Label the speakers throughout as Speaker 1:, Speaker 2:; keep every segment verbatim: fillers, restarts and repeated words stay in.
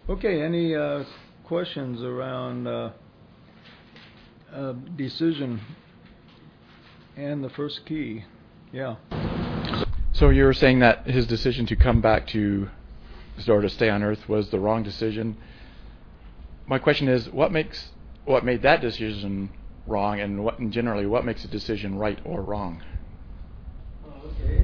Speaker 1: Okay, any uh, questions around uh, uh, decision and the first key? Yeah.
Speaker 2: So you were saying that his decision to come back to, or to stay on Earth, was the wrong decision. My question is, what makes what made that decision wrong, and what, and generally, what makes a decision right or wrong?
Speaker 1: Okay.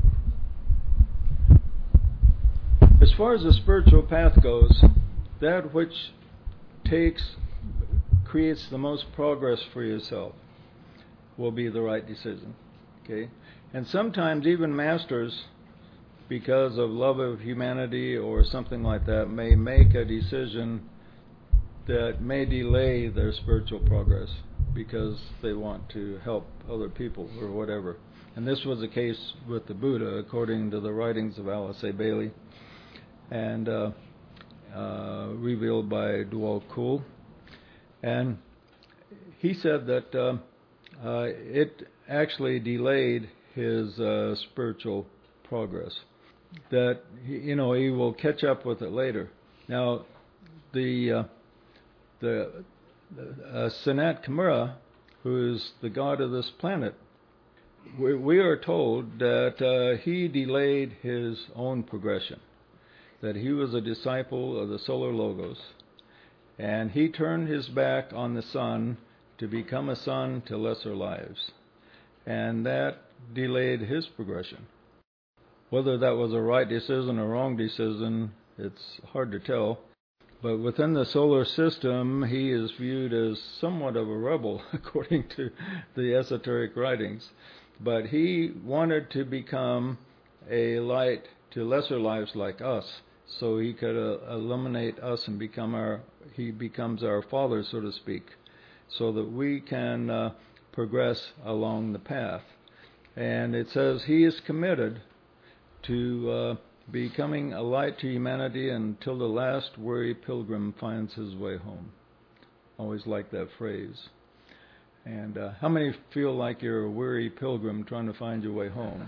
Speaker 1: As far as the spiritual path goes, that which takes, creates the most progress for yourself will be the right decision. Okay? And sometimes even masters, because of love of humanity or something like that, may make a decision that may delay their spiritual progress because they want to help other people or whatever. And this was the case with the Buddha, according to the writings of Alice A. Bailey, and uh, uh, revealed by Dwal Kul. And he said that uh, uh, it actually delayed his uh, spiritual progress, that he, you know he will catch up with it later. Now, the uh, the uh, Sanat Kumara, who is the god of this planet, we, we are told that uh, he delayed his own progression, that he was a disciple of the Solar Logos, and he turned his back on the sun to become a son to lesser lives, and that delayed his progression. Whether that was a right decision or wrong decision, it's hard to tell. But within the solar system, he is viewed as somewhat of a rebel, according to the esoteric writings. But he wanted to become a light to lesser lives like us, so he could uh, eliminate us and become our, he becomes our father, so to speak, so that we can uh, progress along the path. And it says he is committed to uh, becoming a light to humanity until the last weary pilgrim finds his way home. Always like that phrase. And uh, how many feel like you're a weary pilgrim trying to find your way home?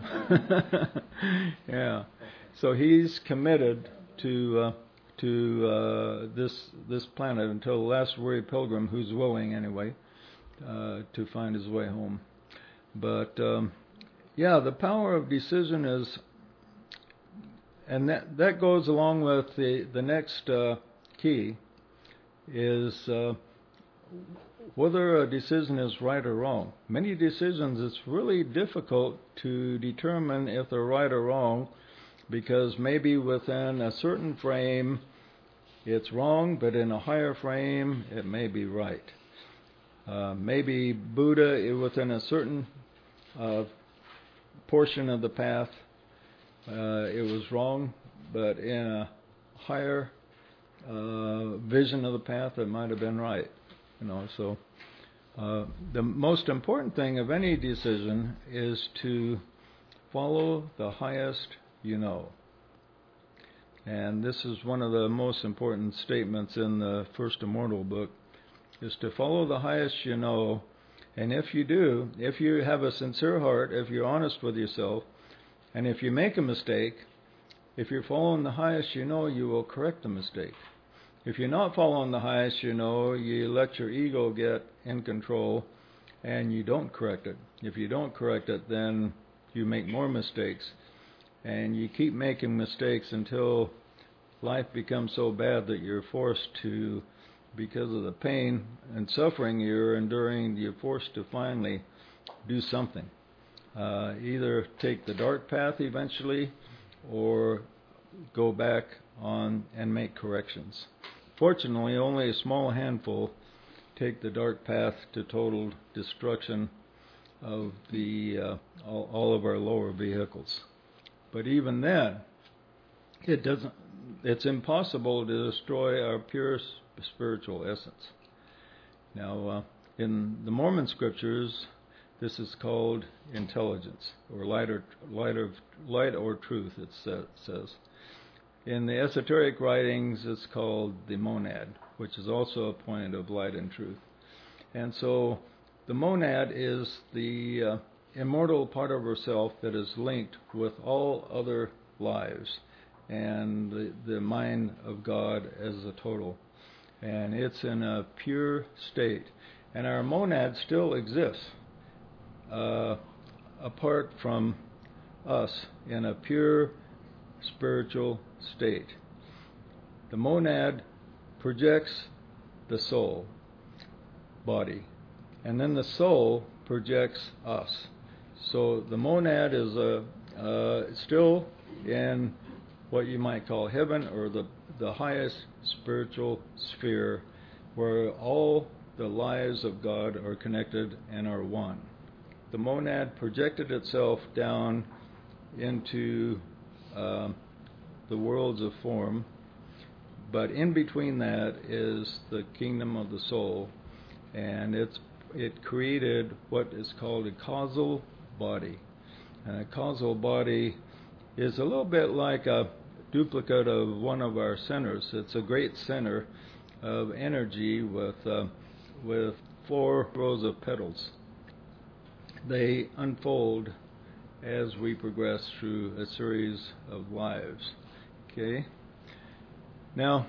Speaker 1: Yeah. So he's committed to uh, to uh, this this planet until the last weary pilgrim, who's willing anyway, uh, to find his way home. But um, yeah, the power of decision is. And that, that goes along with the, the next uh, key, is uh, whether a decision is right or wrong. Many decisions, it's really difficult to determine if they're right or wrong, because maybe within a certain frame it's wrong, but in a higher frame it may be right. Uh, maybe Buddha, within a certain uh, portion of the path, Uh, it was wrong, but in a higher uh, vision of the path, it might have been right. You know, so uh, the most important thing of any decision is to follow the highest you know. And this is one of the most important statements in the First Immortal book, is to follow the highest you know. And if you do, if you have a sincere heart, if you're honest with yourself, and if you make a mistake, if you're following the highest you know, you will correct the mistake. If you're not following the highest you know, you let your ego get in control and you don't correct it. If you don't correct it, then you make more mistakes. And you keep making mistakes until life becomes so bad that you're forced to, because of the pain and suffering you're enduring, you're forced to finally do something. Uh, either take the dark path eventually, or go back on and make corrections. Fortunately, only a small handful take the dark path to total destruction of the uh, all, all of our lower vehicles. But even then, it doesn't. It's impossible to destroy our pure spiritual essence. Now, uh, in the Mormon scriptures, this is called intelligence, or light or, light or, light or truth, it says. In the esoteric writings, it's called the monad, which is also a point of light and truth. And so the monad is the uh, immortal part of ourself that is linked with all other lives. and the, the mind of God as a total. And it's in a pure state. And our monad still exists uh, apart from us in a pure spiritual state. The monad projects the soul body, and then the soul projects us. So the monad is a, uh, still in what you might call heaven, or the, the highest spiritual sphere, where all the lives of God are connected and are one. The monad projected itself down into uh, the worlds of form, but in between that is the kingdom of the soul, and it's it created what is called a causal body. And a causal body is a little bit like a duplicate of one of our centers. It's a great center of energy with uh, with four rows of petals. They unfold as we progress through a series of lives. Okay? Now,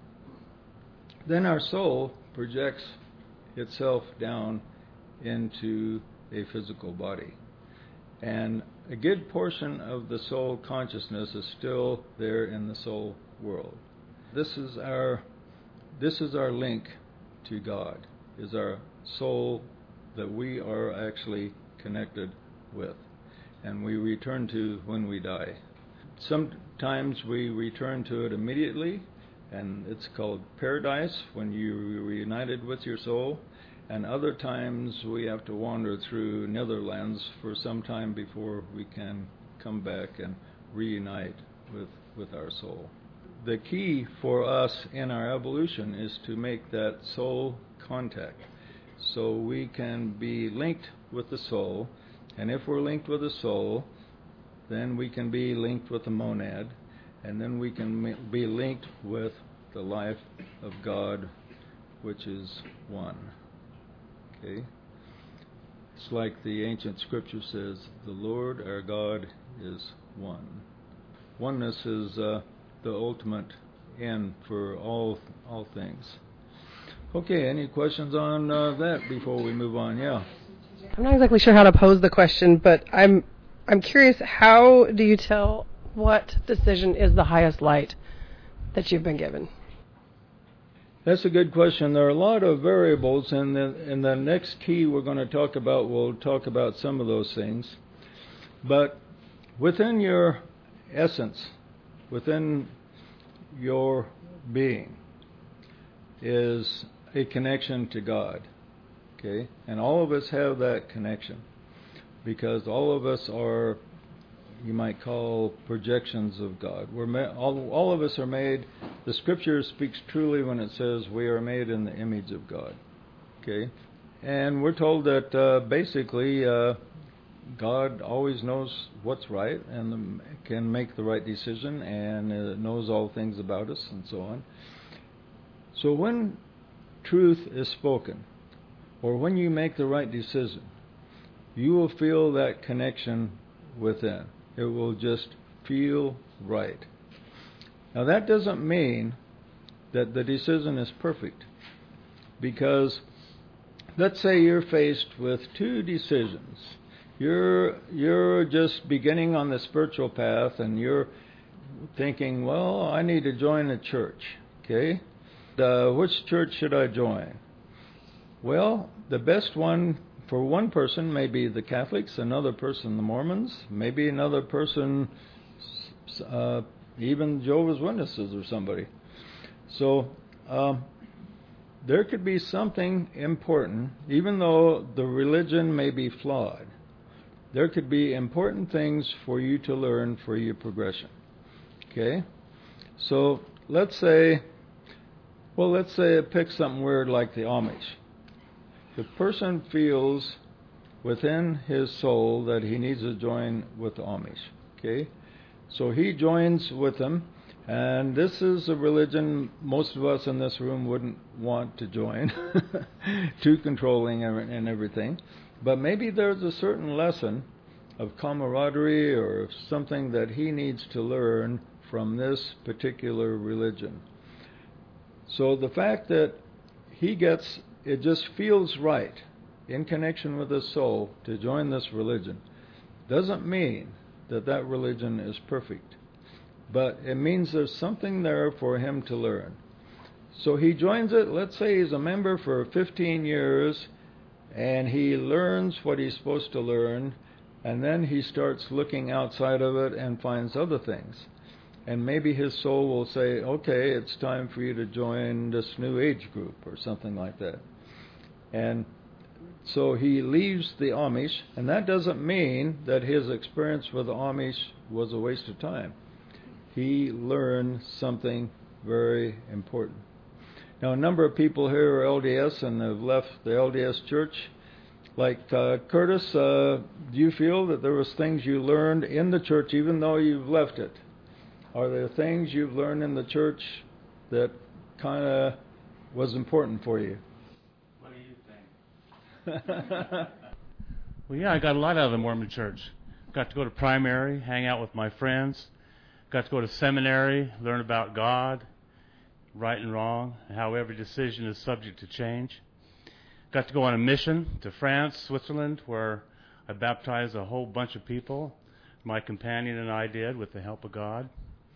Speaker 1: then our soul projects itself down into a physical body. And a good portion of the soul consciousness is still there in the soul world. This is our this is our link to God, is our soul that we are actually connected with, and we return to when we die. Sometimes we return to it immediately, and it's called paradise when you are reunited with your soul. And other times we have to wander through Netherlands for some time before we can come back and reunite with, with our soul. The key for us in our evolution is to make that soul contact, so we can be linked with the soul. And if we're linked with the soul, then we can be linked with the monad, and then we can be linked with the life of God, which is one. Okay? It's like the ancient scripture says, the Lord our God is one. Oneness is uh, the ultimate end for all all things. Okay, any questions on uh, that before we move on? Yeah.
Speaker 3: I'm not exactly sure how to pose the question, but I'm I'm curious, how do you tell what decision is the highest light that you've been given?
Speaker 1: That's a good question. There are a lot of variables, and the, in the next key we're going to talk about, we'll talk about some of those things. But within your essence, within your being, is a connection to God. Okay? And all of us have that connection, because all of us are, you might call, projections of God. We're ma- all, all of us are made, the scripture speaks truly when it says we are made in the image of God. Okay? And we're told that uh, basically uh, God always knows what's right and um, can make the right decision, and uh, knows all things about us and so on. So when truth is spoken, or when you make the right decision, you will feel that connection within. It will just feel right. Now that doesn't mean that the decision is perfect, because let's say you're faced with two decisions. You're you're just beginning on the spiritual path, and you're thinking, well, I need to join a church. Okay, uh, which church should I join? Well, the best one for one person may be the Catholics, another person the Mormons, maybe another person uh, even Jehovah's Witnesses or somebody. So um, there could be something important, even though the religion may be flawed. There could be important things for you to learn for your progression. Okay? So let's say, well, let's say pick something weird like the Amish. The person feels within his soul that he needs to join with the Amish. Okay? So he joins with them, and this is a religion most of us in this room wouldn't want to join. Too controlling and everything. But maybe there's a certain lesson of camaraderie or something that he needs to learn from this particular religion. So the fact that he gets, it just feels right in connection with his soul to join this religion doesn't mean that that religion is perfect. But it means there's something there for him to learn. So he joins it. Let's say he's a member for fifteen years, and he learns what he's supposed to learn, and then he starts looking outside of it and finds other things. And maybe his soul will say, okay, it's time for you to join this New Age group or something like that. And so he leaves the Amish, and that doesn't mean that his experience with the Amish was a waste of time. He learned something very important. Now, a number of people here are L D S and have left the L D S church. Like uh, Curtis, uh, do you feel that there was things you learned in the church even though you've left it? Are there things you've learned in the church that kind of was important for you?
Speaker 4: What do you think? Well, yeah, I got a lot out of the Mormon church. Got to go to primary, hang out with my friends. Got to go to seminary, learn about God, right and wrong, how every decision is subject to change. Got to go on a mission to France, Switzerland, where I baptized a whole bunch of people. My companion and I did with the help of God.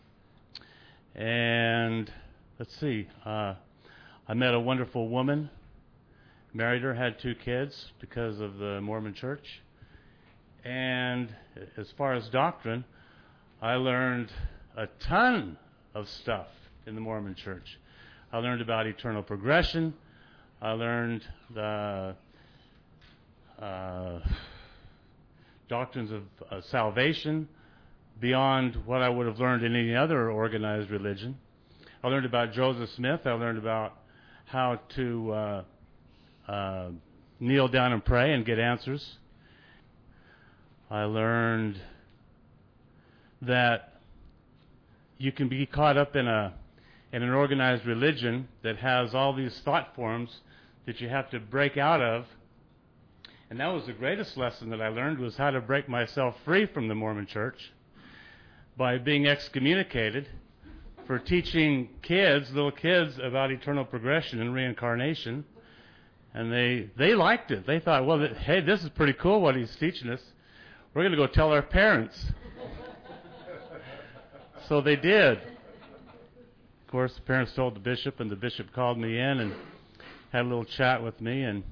Speaker 4: And let's see, uh, I met a wonderful woman, married her, had two kids because of the Mormon church. And as far as doctrine, I learned a ton of stuff in the Mormon church. I learned about eternal progression. I learned the uh, doctrines of uh, salvation beyond what I would have learned in any other organized religion. I learned about Joseph Smith. I learned about how to uh, uh, kneel down and pray and get answers. I learned that you can be caught up in a in an organized religion that has all these thought forms that you have to break out of. And that was the greatest lesson that I learned, was how to break myself free from the Mormon church by being excommunicated for teaching kids, little kids, about eternal progression and reincarnation. And they they liked it. They thought, well, th- hey, this is pretty cool what he's teaching us. We're going to go tell our parents. So they did. Of course, the parents told the bishop, and the bishop called me in and had a little chat with me. And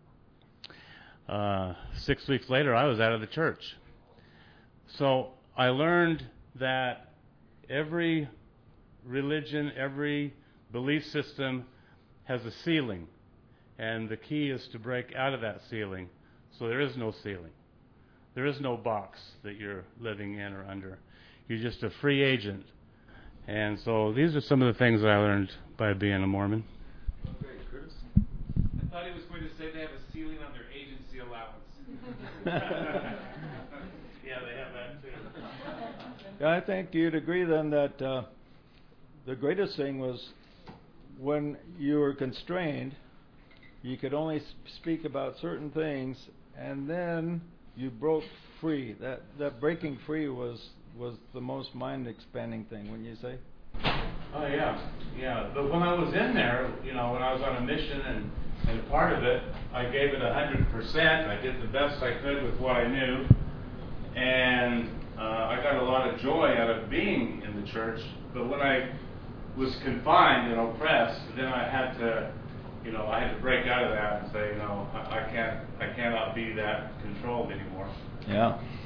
Speaker 4: uh, six weeks later, I was out of the church. So I learned that every religion, every belief system has a ceiling. And the key is to break out of that ceiling. So there is no ceiling. There is no box that you're living in or under. You're just a free agent. And so these are some of the things that I learned by being a Mormon.
Speaker 1: Great, Curtis.
Speaker 5: I thought he was going to say they have a ceiling on their agency allowance. Yeah, they have that too.
Speaker 1: Yeah, I think you'd agree then that uh, the greatest thing was when you were constrained, you could only speak about certain things, and then you broke free. That that breaking free was was the most mind-expanding thing, wouldn't you say?
Speaker 4: Oh, yeah. Yeah. But when I was in there, you know, when I was on a mission and, and part of it, I gave it one hundred percent. I did the best I could with what I knew. And uh, I got a lot of joy out of being in the church. But when I was confined and oppressed, then I had to, you know, I had to break out of that and say, you know, I, I can't, I cannot be that controlled anymore.
Speaker 1: Yeah.